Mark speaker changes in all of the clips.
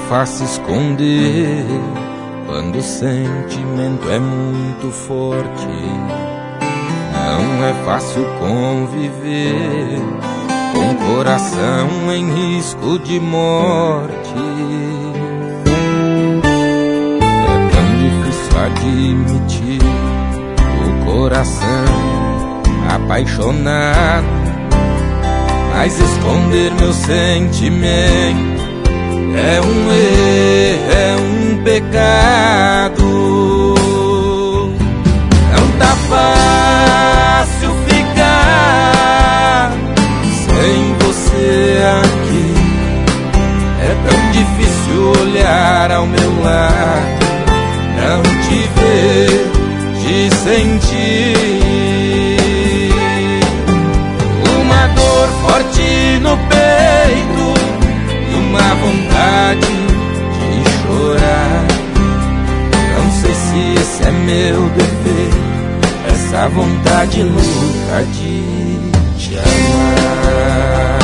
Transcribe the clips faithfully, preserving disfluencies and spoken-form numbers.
Speaker 1: fácil esconder quando o sentimento é muito forte. Não é fácil conviver com o coração em risco de morte. É tão difícil admitir o coração apaixonado, mas esconder meu sentimento é um erro, é um pecado. Não tá fácil ficar sem você aqui. É tão difícil olhar ao meu lado, não te ver, te sentir. Uma dor forte no peito e uma vontade de chorar. Não sei se esse é meu defeito, essa vontade louca de te amar.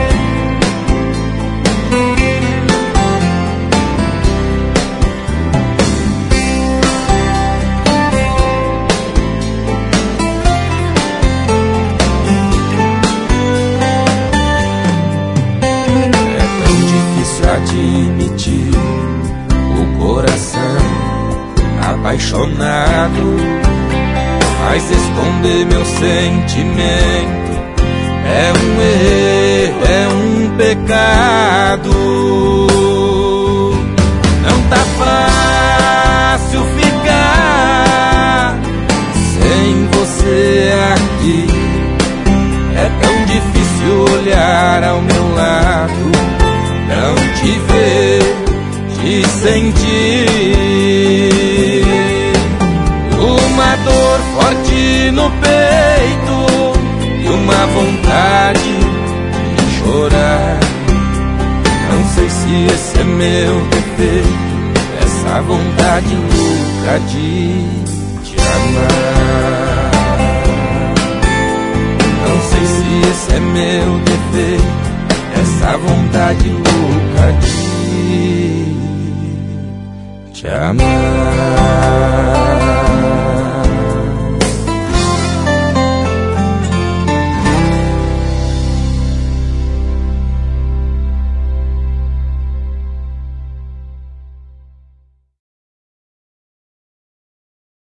Speaker 1: Admitir o coração apaixonado, mas esconder meu sentimento é um erro, é um pecado. Não tá fácil ficar sem você aqui. É tão difícil olhar ao meu lado, não te ver, te sentir. Uma dor forte no peito e uma vontade de chorar. Não sei se esse é meu defeito, essa vontade louca de te amar. Não sei se esse é meu defeito, essa vontade louca de te amar.